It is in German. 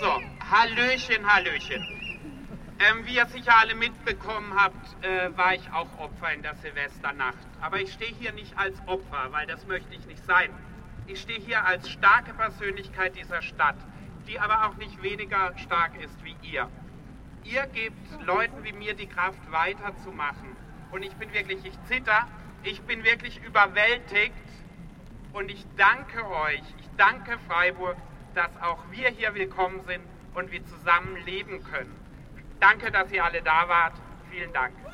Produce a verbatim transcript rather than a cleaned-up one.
So, Hallöchen, Hallöchen. Ähm, wie ihr sicher alle mitbekommen habt, äh, war ich auch Opfer in der Silvesternacht. Aber ich stehe hier nicht als Opfer, weil das möchte ich nicht sein. Ich stehe hier als starke Persönlichkeit dieser Stadt, die aber auch nicht weniger stark ist wie ihr. Ihr gebt Leuten wie mir die Kraft, weiterzumachen. Und ich bin wirklich, ich zitter, ich bin wirklich überwältigt. Und ich danke euch, ich danke Freiburg, dass auch wir hier willkommen sind und wir zusammen leben können. Danke, dass ihr alle da wart. Vielen Dank.